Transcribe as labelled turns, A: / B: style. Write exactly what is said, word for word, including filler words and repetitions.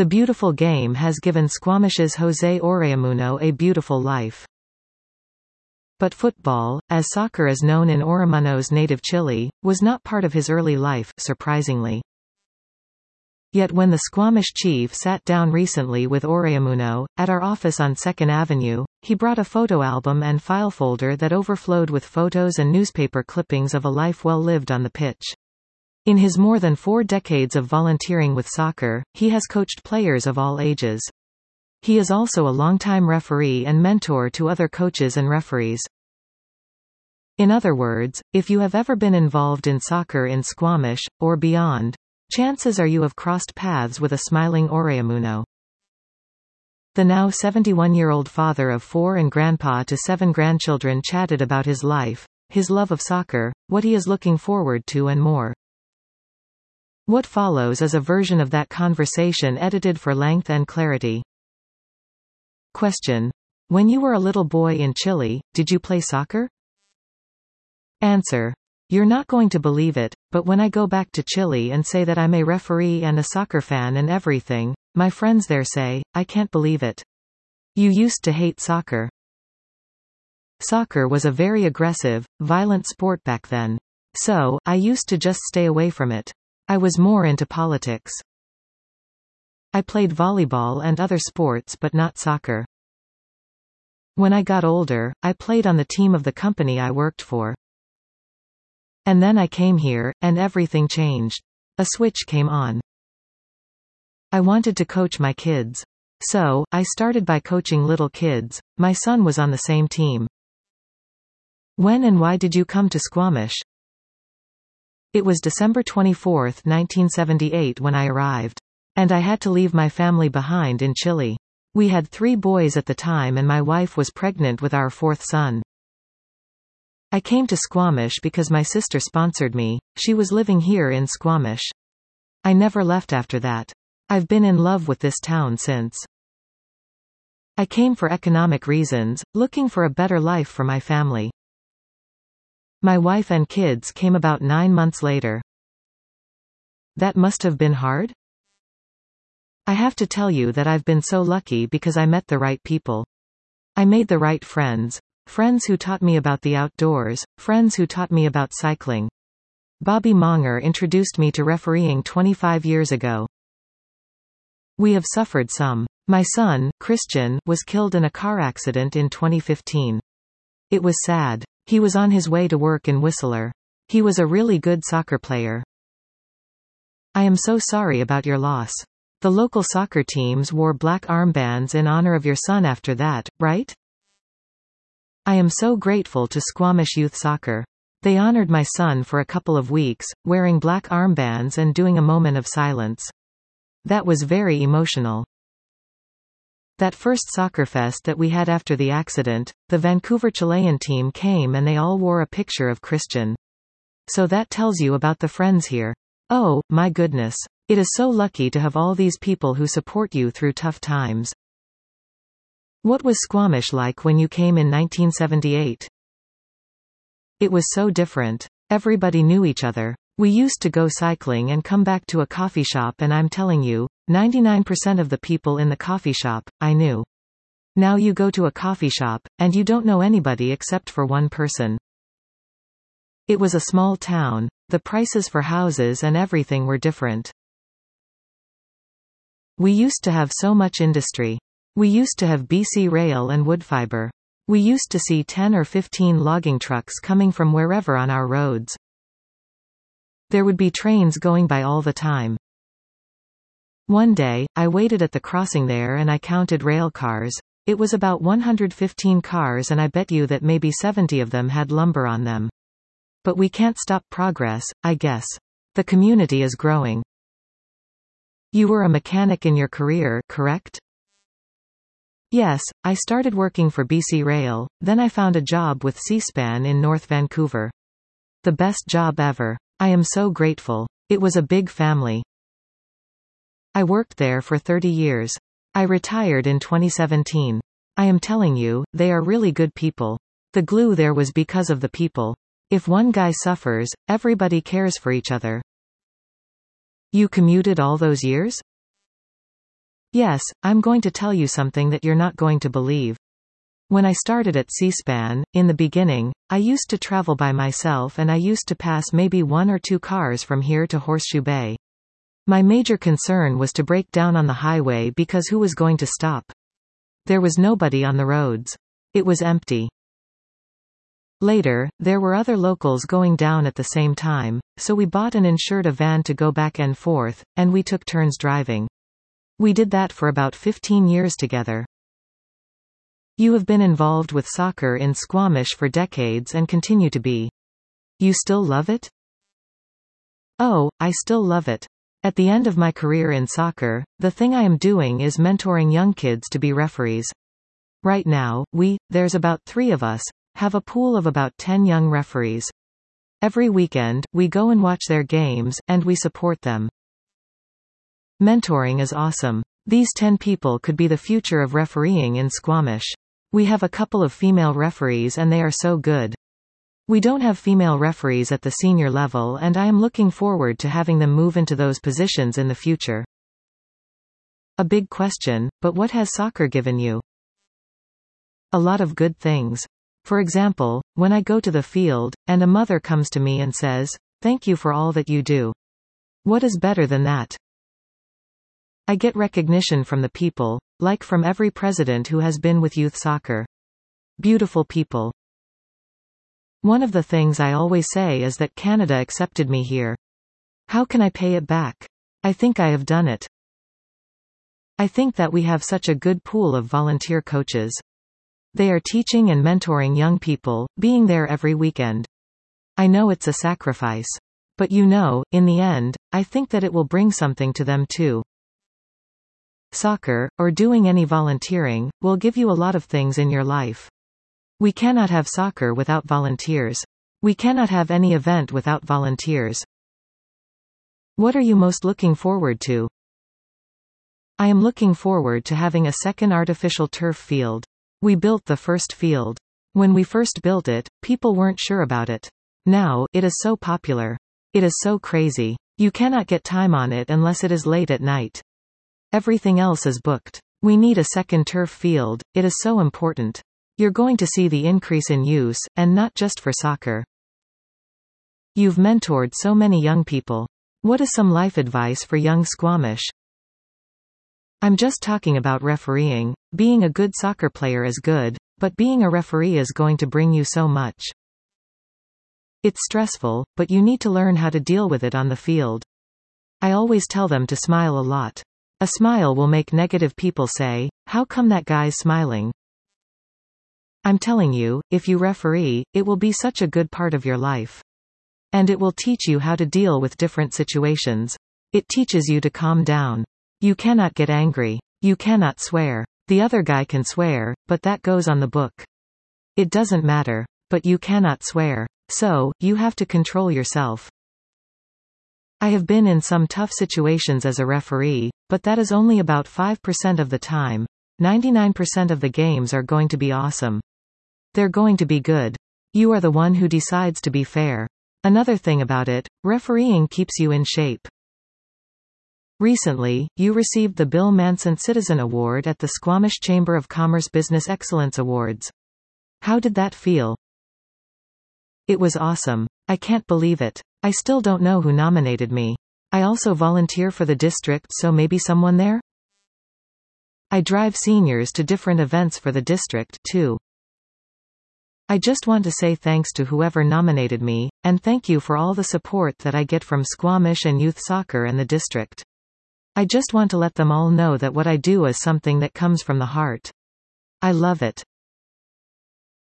A: The beautiful game has given Squamish's Jose Oreamuno a beautiful life. But football, as soccer is known in Oreamuno's native Chile, was not part of his early life, surprisingly. Yet when the Squamish chief sat down recently with Oreamuno, at our office on second Avenue, he brought a photo album and file folder that overflowed with photos and newspaper clippings of a life well lived on the pitch. In his more than four decades of volunteering with soccer, he has coached players of all ages. He is also a longtime referee and mentor to other coaches and referees. In other words, if you have ever been involved in soccer in Squamish, or beyond, chances are you have crossed paths with a smiling Oreamuno. The now seventy-one-year-old father of four and grandpa to seven grandchildren chatted about his life, his love of soccer, what he is looking forward to and more. What follows is a version of that conversation edited for length and clarity. Question. When you were a little boy in Chile, did you play soccer? Answer. You're not going to believe it, but when I go back to Chile and say that I'm a referee and a soccer fan and everything, my friends there say, I can't believe it. You used to hate soccer. Soccer was a very aggressive, violent sport back then. So, I used to just stay away from it. I was more into politics. I played volleyball and other sports but not soccer. When I got older, I played on the team of the company I worked for. And then I came here, and everything changed. A switch came on. I wanted to coach my kids. So, I started by coaching little kids. My son was on the same team. When and why did you come to Squamish? It was December twenty-fourth, nineteen seventy-eight when I arrived. And I had to leave my family behind in Chile. We had three boys at the time and my wife was pregnant with our fourth son. I came to Squamish because my sister sponsored me. She was living here in Squamish. I never left after that. I've been in love with this town since. I came for economic reasons, looking for a better life for my family. My wife and kids came about nine months later. That must have been hard? I have to tell you that I've been so lucky because I met the right people. I made the right friends. Friends who taught me about the outdoors, friends who taught me about cycling. Bobby Monger introduced me to refereeing twenty-five years ago. We have suffered some. My son, Christian, was killed in a car accident in twenty fifteen. It was sad. He was on his way to work in Whistler. He was a really good soccer player. I am so sorry about your loss. The local soccer teams wore black armbands in honor of your son after that, right? I am so grateful to Squamish Youth Soccer. They honored my son for a couple of weeks, wearing black armbands and doing a moment of silence. That was very emotional. That first soccer fest that we had after the accident, the Vancouver Chilean team came and they all wore a picture of Christian. So that tells you about the friends here. Oh, my goodness. It is so lucky to have all these people who support you through tough times. What was Squamish like when you came in nineteen seventy-eight? It was so different. Everybody knew each other. We used to go cycling and come back to a coffee shop and I'm telling you, ninety-nine percent of the people in the coffee shop, I knew. Now you go to a coffee shop, and you don't know anybody except for one person. It was a small town. The prices for houses and everything were different. We used to have so much industry. We used to have B C Rail and Woodfibre. We used to see ten or fifteen logging trucks coming from wherever on our roads. There would be trains going by all the time. One day, I waited at the crossing there and I counted rail cars. It was about one hundred fifteen cars and I bet you that maybe seventy of them had lumber on them. But we can't stop progress, I guess. The community is growing. You were a mechanic in your career, correct? Yes, I started working for B C Rail, then I found a job with C-SPAN in North Vancouver. The best job ever. I am so grateful. It was a big family. I worked there for thirty years. I retired in twenty seventeen. I am telling you, they are really good people. The glue there was because of the people. If one guy suffers, everybody cares for each other. You commuted all those years? Yes, I'm going to tell you something that you're not going to believe. When I started at C-SPAN, in the beginning, I used to travel by myself and I used to pass maybe one or two cars from here to Horseshoe Bay. My major concern was to break down on the highway because who was going to stop? There was nobody on the roads. It was empty. Later, there were other locals going down at the same time, so we bought and insured a van to go back and forth, and we took turns driving. We did that for about fifteen years together. You have been involved with soccer in Squamish for decades and continue to be. You still love it? Oh, I still love it. At the end of my career in soccer, the thing I am doing is mentoring young kids to be referees. Right now, we, there's about three of us, have a pool of about ten young referees. Every weekend, we go and watch their games, and we support them. Mentoring is awesome. These ten people could be the future of refereeing in Squamish. We have a couple of female referees and they are so good. We don't have female referees at the senior level and I am looking forward to having them move into those positions in the future. A big question, but what has soccer given you? A lot of good things. For example, when I go to the field, and a mother comes to me and says, "Thank you for all that you do." What is better than that? I get recognition from the people, like from every president who has been with youth soccer. Beautiful people. One of the things I always say is that Canada accepted me here. How can I pay it back? I think I have done it. I think that we have such a good pool of volunteer coaches. They are teaching and mentoring young people, being there every weekend. I know it's a sacrifice. But you know, in the end, I think that it will bring something to them too. Soccer, or doing any volunteering, will give you a lot of things in your life. We cannot have soccer without volunteers. We cannot have any event without volunteers. What are you most looking forward to? I am looking forward to having a second artificial turf field. We built the first field. When we first built it, people weren't sure about it. Now, it is so popular. It is so crazy. You cannot get time on it unless it is late at night. Everything else is booked. We need a second turf field, it is so important. You're going to see the increase in use, and not just for soccer. You've mentored so many young people. What is some life advice for young Squamish? I'm just talking about refereeing. Being a good soccer player is good, but being a referee is going to bring you so much. It's stressful, but you need to learn how to deal with it on the field. I always tell them to smile a lot. A smile will make negative people say, "How come that guy's smiling?" I'm telling you, if you referee, it will be such a good part of your life. And it will teach you how to deal with different situations. It teaches you to calm down. You cannot get angry. You cannot swear. The other guy can swear, but that goes on the book. It doesn't matter. But you cannot swear. So, you have to control yourself. I have been in some tough situations as a referee, but that is only about five percent of the time. ninety-nine percent of the games are going to be awesome. They're going to be good. You are the one who decides to be fair. Another thing about it, refereeing keeps you in shape. Recently, you received the Bill Manson Citizen Award at the Squamish Chamber of Commerce Business Excellence Awards. How did that feel? It was awesome. I can't believe it. I still don't know who nominated me. I also volunteer for the district, so maybe someone there? I drive seniors to different events for the district, too. I just want to say thanks to whoever nominated me, and thank you for all the support that I get from Squamish and youth soccer and the district. I just want to let them all know that what I do is something that comes from the heart. I love it.